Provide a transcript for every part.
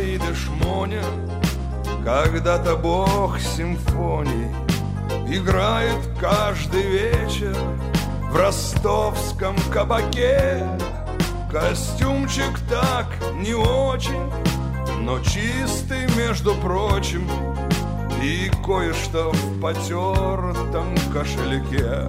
Аида Шмоня, когда-то бог симфоний, играет каждый вечер в ростовском кабаке. Костюмчик так не очень, но чистый, между прочим, и кое-что в потертом кошельке.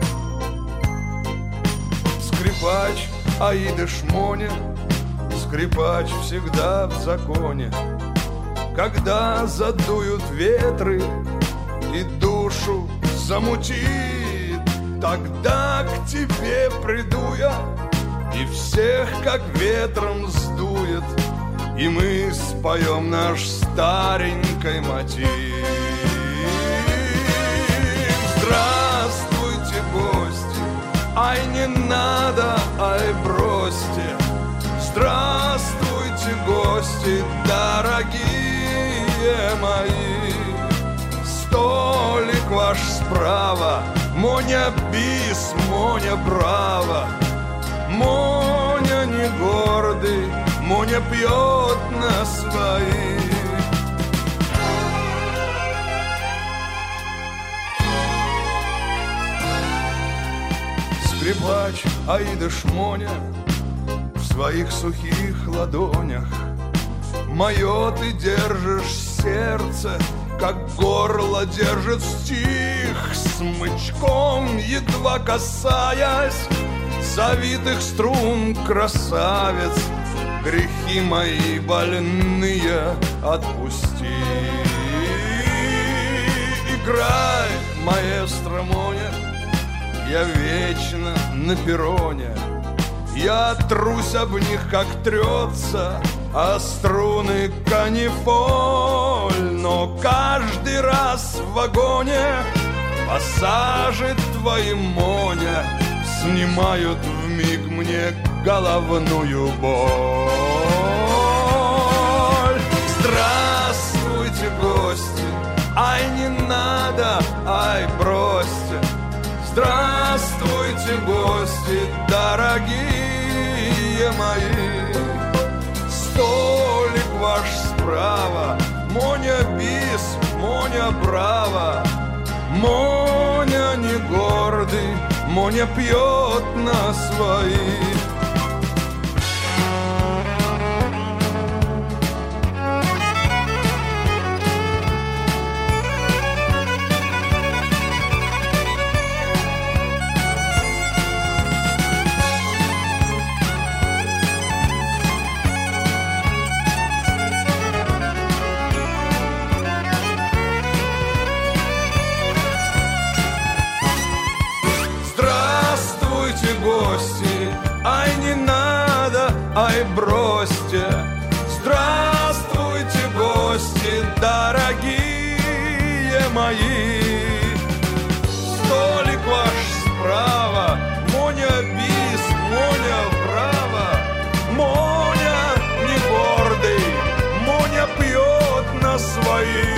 Скрипач Аида Шмоня, скрипач всегда в законе. Когда задуют ветры и душу замутит, тогда к тебе приду я и всех как ветром сдует, и мы споем наш старенький мотив. Здравствуйте, гости, ай не надо, ай бросьте. Здравствуйте, гости, дорогие мои. Столик ваш справа, Моня бис, Моня браво. Моня не гордый, Моня пьет на свои. Скрипач Аида Шмоня в своих сухих ладонях. Мое ты держишь сердце, как горло держит стих, смычком едва касаясь завитых струн, красавец, грехи мои больные отпусти. Играй, маэстро Моня, я вечно на перроне. Я трусь об них, как трется а струны канифоль. Но каждый раз в вагоне пассажи твои, Моня, снимают вмиг мне головную боль. Здравствуйте, гости, ай не надо, ай бросьте. Здравствуйте, гости, дорогие мои. Столик ваш справа, Моня бис, Моня браво. Моня не гордый, Моня пьет на свои. Ай, не надо, ай, бросьте. Здравствуйте, гости, дорогие мои. Столик ваш справа, Моня бис, Моня браво. Моня не гордый, Моня пьет на свои.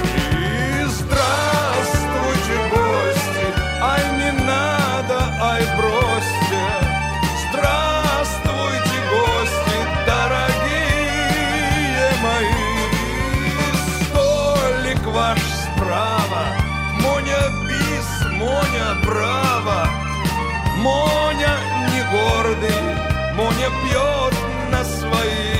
Здравствуйте, гости, ай, не надо, ай, бросьте. Здравствуйте, гости, дорогие мои. Столик ваш справа, Моня бис, Моня браво. Моня не гордый, Моня пьет на свои.